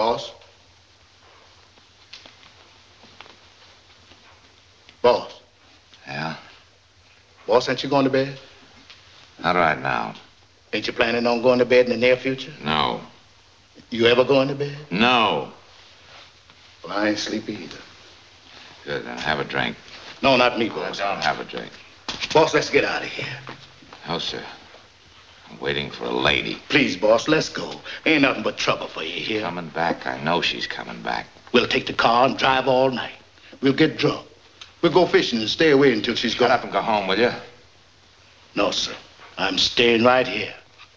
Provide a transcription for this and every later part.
Boss? Boss? Yeah? Boss, ain't you going to bed? Not right now. Ain't you planning on going to bed in the near future? No. You ever going to bed? No. Well, I ain't sleepy either. Good, then have a drink. No, not me, I boss. don't have a drink. Boss, let's get out of here. No, sir. I'm waiting for a lady. Please, boss, let's go. Ain't nothing but trouble for you here. Coming back? I know she's coming back. We'll take the car and drive all night. We'll get drunk. We'll go fishing and stay away until she's gone. Shut up and go home, will you? No, sir. I'm staying right here.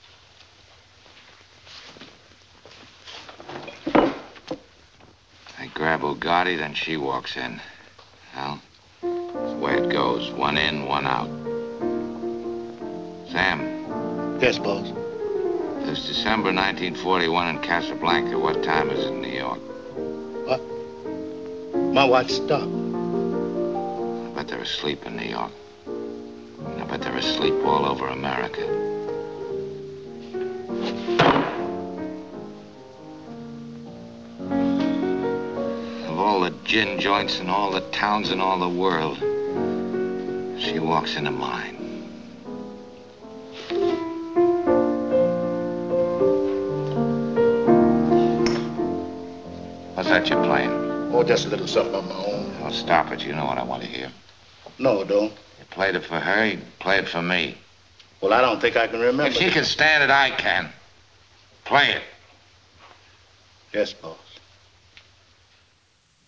I grab Ugarte, then she walks in. Well, that's the way it goes. One in, one out. Sam. Yes, boss. It's December 1941 in Casablanca. What time is it in New York? What? My watch stopped. I bet they're asleep in New York. And I bet they're asleep all over America. Of all the gin joints in all the towns in all the world, she walks into mine. What's that you're playing? Oh, just a little something on my own. Oh, stop it. You know what I want to hear. No, don't. You played it for her, you play it for me. Well, I don't think I can remember. If she can stand it, I can. Play it. Yes, boss.